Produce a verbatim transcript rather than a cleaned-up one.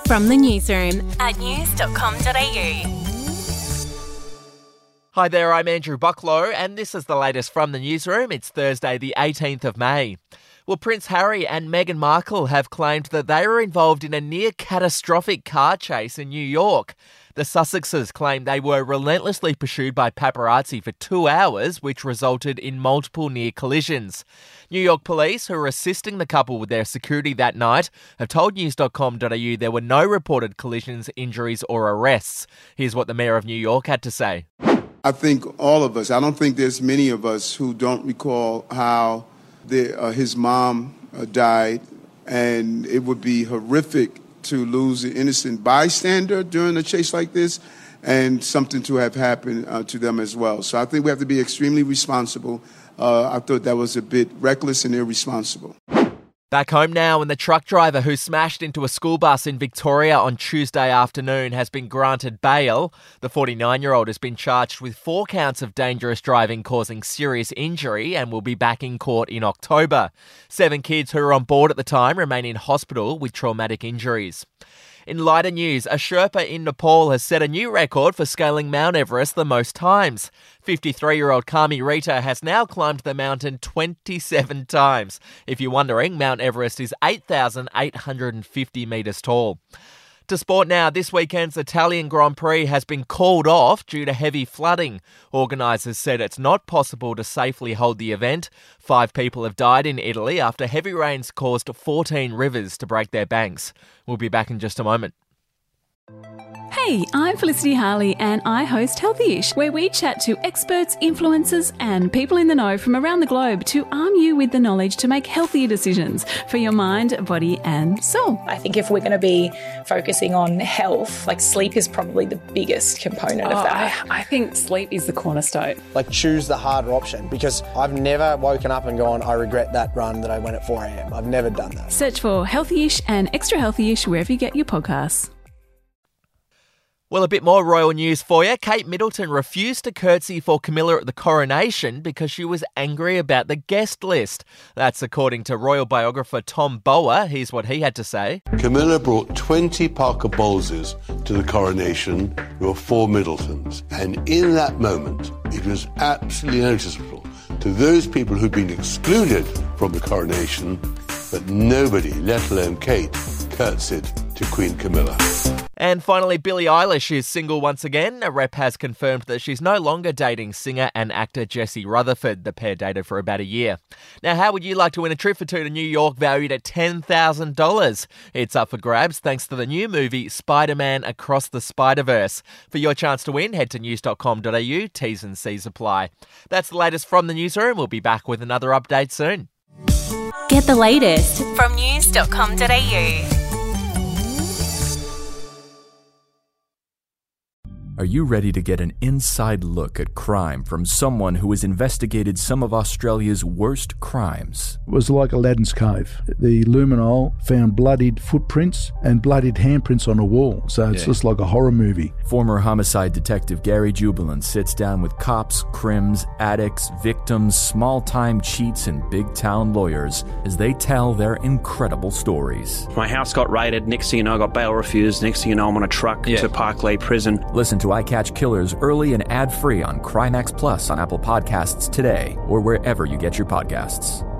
From the newsroom at news dot com dot a u. Hi there, I'm Andrew Bucklow, and this is the latest from the newsroom. It's Thursday, the eighteenth of May. Well, Prince Harry and Meghan Markle have claimed that they were involved in a near-catastrophic car chase in New York. The Sussexes claim they were relentlessly pursued by paparazzi for two hours, which resulted in multiple near collisions. New York police, who were assisting the couple with their security that night, have told news dot com dot a u there were no reported collisions, injuries or arrests. Here's what the Mayor of New York had to say. I think all of us, I don't think there's many of us who don't recall how the, uh, his mom uh, died, and it would be horrific to lose an innocent bystander during a chase like this and something to have happened uh, to them as well. So I think we have to be extremely responsible. Uh, I thought that was a bit reckless and irresponsible. Back home now, and the truck driver who smashed into a school bus in Victoria on Tuesday afternoon has been granted bail. The forty-nine-year-old has been charged with four counts of dangerous driving causing serious injury and will be back in court in October. Seven kids who were on board at the time remain in hospital with traumatic injuries. In lighter news, a Sherpa in Nepal has set a new record for scaling Mount Everest the most times. fifty-three-year-old Kami Rita has now climbed the mountain twenty-seven times. If you're wondering, Mount Everest is eight thousand eight hundred fifty metres tall. To sport now, this weekend's Italian Grand Prix has been called off due to heavy flooding. Organisers said it's not possible to safely hold the event. Five people have died in Italy after heavy rains caused fourteen rivers to break their banks. We'll be back in just a moment. Hey, I'm Felicity Harley and I host Healthyish, where we chat to experts, influencers and people in the know from around the globe to arm you with the knowledge to make healthier decisions for your mind, body and soul. I think if we're going to be focusing on health, like sleep is probably the biggest component oh, of that. I, I think sleep is the cornerstone. Like choose the harder option, because I've never woken up and gone, I regret that run that I went at four a.m. I've never done that. Search for Healthyish and Extra Healthyish wherever you get your podcasts. Well, a bit more royal news for you. Kate Middleton refused to curtsy for Camilla at the coronation because she was angry about the guest list. That's according to royal biographer Tom Bower. Here's what he had to say. Camilla brought twenty Parker Bowleses to the coronation. There were four Middletons. And in that moment, it was absolutely noticeable to those people who'd been excluded from the coronation that nobody, let alone Kate, curtsied to Queen Camilla. And finally, Billie Eilish is single once again. A rep has confirmed that she's no longer dating singer and actor Jesse Rutherford. The pair dated for about a year. Now, how would you like to win a trip for two to New York valued at ten thousand dollars? It's up for grabs thanks to the new movie Spider-Man Across the Spider-Verse. For your chance to win, head to news dot com dot a u. T's and C's apply. That's the latest from the newsroom. We'll be back with another update soon. Get the latest from news dot com dot a u. Are you ready to get an inside look at crime from someone who has investigated some of Australia's worst crimes? It was like Aladdin's Cave. The luminol found bloodied footprints and bloodied handprints on a wall, so it's yeah. just like a horror movie. Former homicide detective Gary Jubilant sits down with cops, crims, addicts, victims, small-time cheats and big-town lawyers as they tell their incredible stories. My house got raided. Next thing you know, I got bail refused. Next thing you know, I'm on a truck yeah. to Parklea Prison. Listen to I Catch Killers early and ad-free on Crimex Plus on Apple Podcasts today or wherever you get your podcasts.